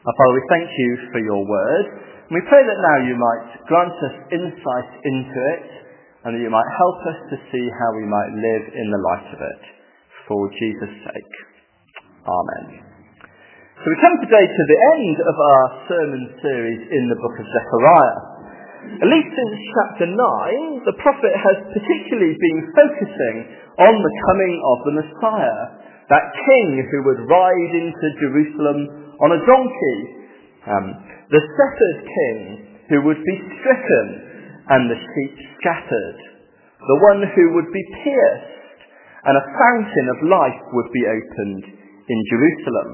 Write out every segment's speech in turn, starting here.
Our Father, we thank you for your word, and we pray that now you might grant us insight into it, and that you might help us to see how we might live in the light of it, for Jesus' sake. Amen. So we come today to the end of our sermon series in the book of Zechariah. At least since chapter 9, the prophet has particularly been focusing on the coming of the Messiah, that king who would ride into Jerusalem on a donkey, the sceptred king who would be stricken and the sheep scattered, the one who would be pierced and a fountain of life would be opened in Jerusalem.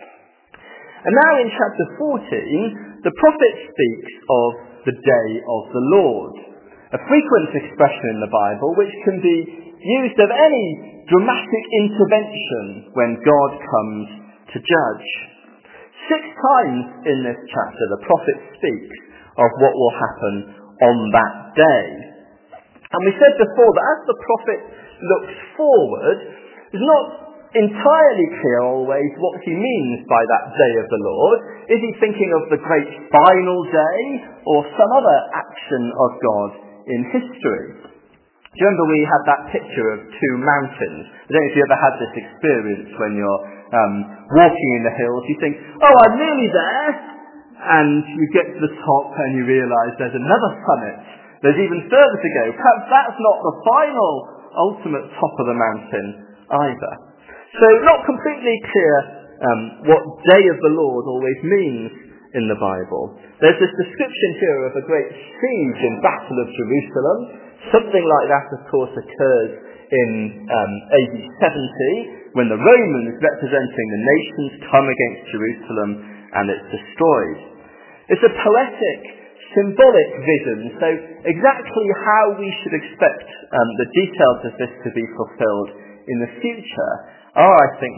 And now in chapter 14, the prophet speaks of the day of the Lord, a frequent expression in the Bible which can be used of any dramatic intervention when God comes to judge. 6 times in this chapter the prophet speaks of what will happen on that day. And we said before that as the prophet looks forward, it's not entirely clear always what he means by that day of the Lord. Is he thinking of the great final day or some other action of God in history? Do you remember we had that picture of 2 mountains? I don't know if you ever had this experience when you're walking in the hills. You think, oh, I'm nearly there, and you get to the top and you realise there's another summit. There's even further to go. Perhaps that's not the final, ultimate top of the mountain either. So not completely clear what day of the Lord always means in the Bible. There's this description here of a great siege and battle of Jerusalem. Something like that, of course, occurs in AD 70, when the Romans, representing the nations, come against Jerusalem and it's destroyed. It's a poetic, symbolic vision, so exactly how we should expect the details of this to be fulfilled in the future are, I think,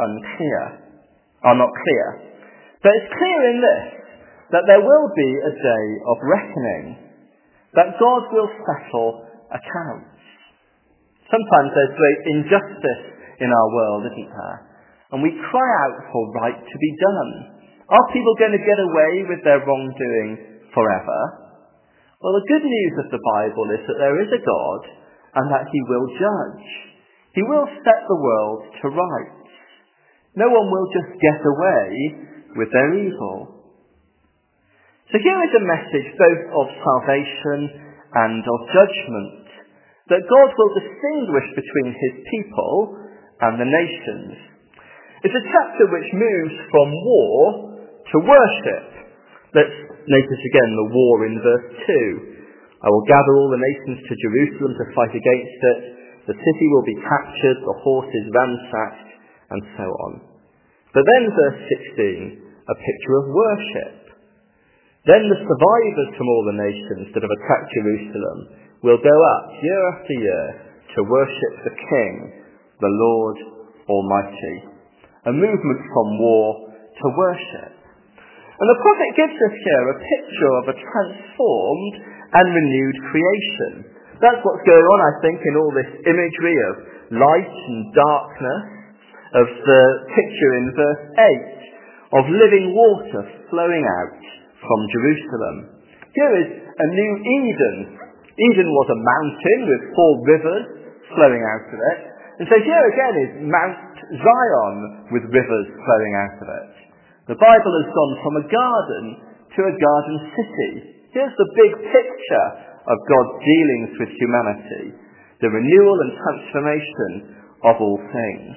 not clear. But it's clear in this, that there will be a day of reckoning, that God will settle accounts. Sometimes there's great injustice in our world, isn't there? And we cry out for right to be done. Are people going to get away with their wrongdoing forever? Well, the good news of the Bible is that there is a God and that he will judge. He will set the world to rights. No one will just get away with their evil. So here is a message both of salvation and of judgment, that God will distinguish between his people and the nations. It's a chapter which moves from war to worship. Let's notice again the war in verse 2. I will gather all the nations to Jerusalem to fight against it. The city will be captured, the horses ransacked, and so on. But then verse 16, a picture of worship. Then the survivors from all the nations that have attacked Jerusalem will go up year after year to worship the King, the Lord Almighty. A movement from war to worship. And the prophet gives us here a picture of a transformed and renewed creation. That's what's going on, I think, in all this imagery of light and darkness, of the picture in verse 8 of living water flowing out from Jerusalem. Here is a new Eden. Eden was a mountain with 4 rivers flowing out of it. And so here again is Mount Zion with rivers flowing out of it. The Bible has gone from a garden to a garden city. Here's the big picture of God's dealings with humanity, the renewal and transformation of all things.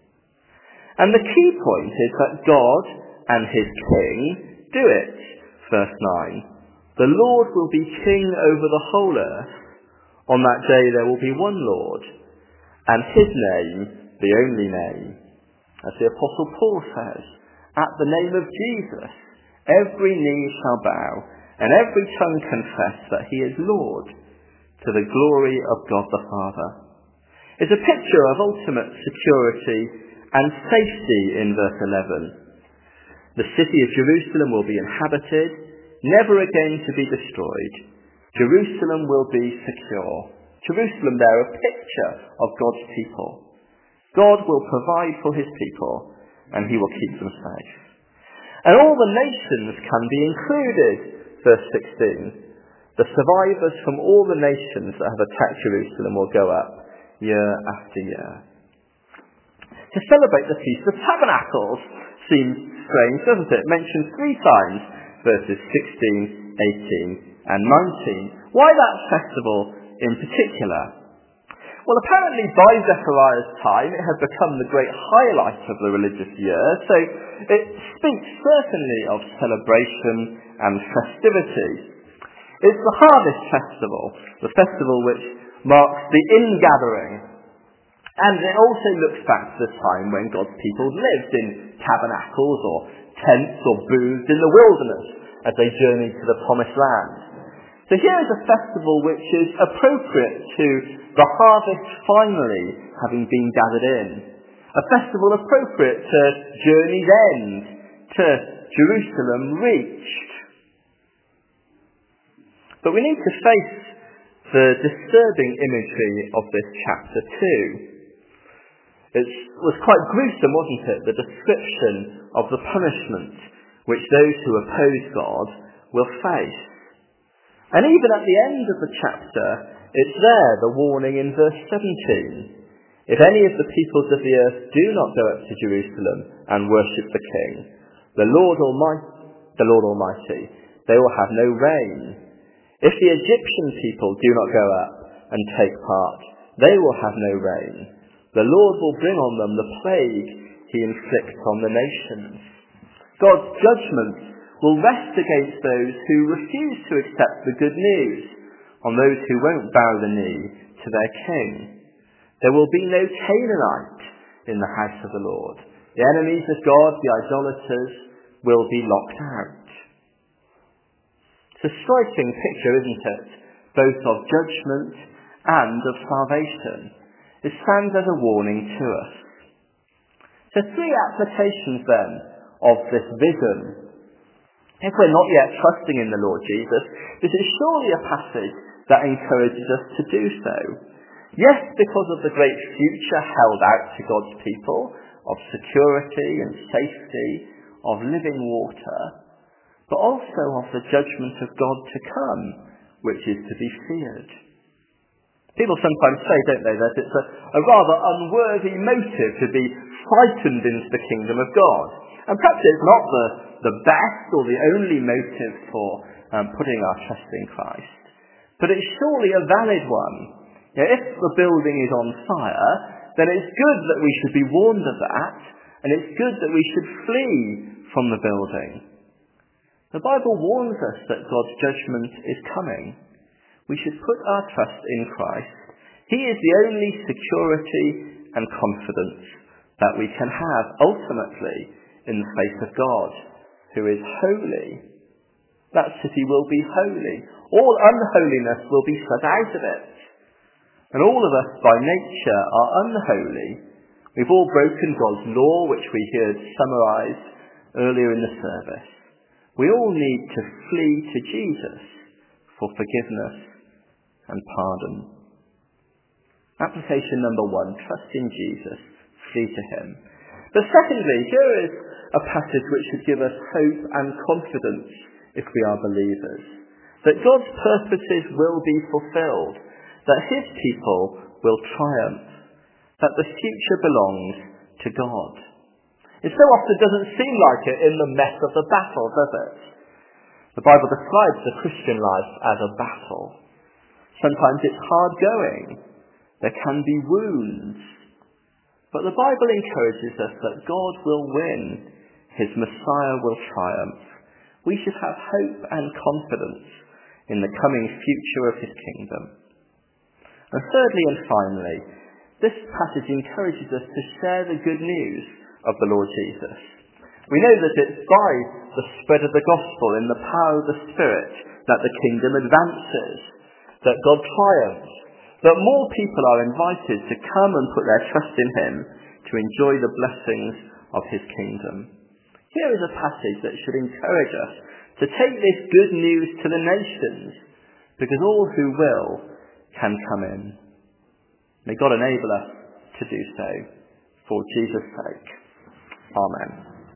And the key point is that God and his King do it. Verse 9. The Lord will be king over the whole earth. On that day there will be one Lord, and his name the only name. As the Apostle Paul says, at the name of Jesus, every knee shall bow, and every tongue confess that he is Lord, to the glory of God the Father. It's a picture of ultimate security and safety in verse 11. The city of Jerusalem will be inhabited, never again to be destroyed. Jerusalem will be secure. Jerusalem there, a picture of God's people. God will provide for his people, and he will keep them safe. And all the nations can be included. Verse 16. The survivors from all the nations that have attacked Jerusalem will go up year after year. To celebrate the Feast of Tabernacles seems strange, doesn't it? Mentioned 3 times, verses 16, 18 and 19. Why that festival in particular? Well, apparently by Zechariah's time it had become the great highlight of the religious year, so it speaks certainly of celebration and festivity. It's the harvest festival, the festival which marks the ingathering. And it also looks back to the time when God's people lived in tabernacles or tents or booths in the wilderness as they journeyed to the promised land. So here is a festival which is appropriate to the harvest finally having been gathered in. A festival appropriate to journey's end, to Jerusalem reached. But we need to face the disturbing imagery of this chapter too. It was quite gruesome, wasn't it? The description of the punishment which those who oppose God will face. And even at the end of the chapter, it's there, the warning in verse 17. If any of the peoples of the earth do not go up to Jerusalem and worship the King, the Lord Almighty, they will have no rain. If the Egyptian people do not go up and take part, they will have no rain. The Lord will bring on them the plague he inflicts on the nations. God's judgment will rest against those who refuse to accept the good news, on those who won't bow the knee to their king. There will be no Canaanite in the house of the Lord. The enemies of God, the idolaters, will be locked out. It's a striking picture, isn't it? Both of judgment and of salvation. It stands as a warning to us. So 3 applications then of this vision. If we're not yet trusting in the Lord Jesus, this is surely a passage that encourages us to do so. Yes, because of the great future held out to God's people, of security and safety, of living water, but also of the judgment of God to come, which is to be feared. People sometimes say, don't they, that it's a rather unworthy motive to be frightened into the kingdom of God. And perhaps it's not the best or the only motive for putting our trust in Christ. But it's surely a valid one. If the building is on fire, then it's good that we should be warned of that, and it's good that we should flee from the building. The Bible warns us that God's judgment is coming. We should put our trust in Christ. He is the only security and confidence that we can have ultimately in the face of God, who is holy. That city will be holy. All unholiness will be shut out of it. And all of us by nature are unholy. We've all broken God's law, which we heard summarised earlier in the service. We all need to flee to Jesus for forgiveness and pardon. Application number 1, trust in Jesus, flee to him. But secondly, here is a passage which should give us hope and confidence if we are believers. That God's purposes will be fulfilled, that his people will triumph, that the future belongs to God. It so often doesn't seem like it in the mess of the battle, does it? The Bible describes the Christian life as a battle. Sometimes it's hard going. There can be wounds. But the Bible encourages us that God will win. His Messiah will triumph. We should have hope and confidence in the coming future of his kingdom. And thirdly and finally, this passage encourages us to share the good news of the Lord Jesus. We know that it's by the spread of the gospel in the power of the Spirit that the kingdom advances, that God triumphs, that more people are invited to come and put their trust in him to enjoy the blessings of his kingdom. Here is a passage that should encourage us to take this good news to the nations, because all who will can come in. May God enable us to do so for Jesus' sake. Amen.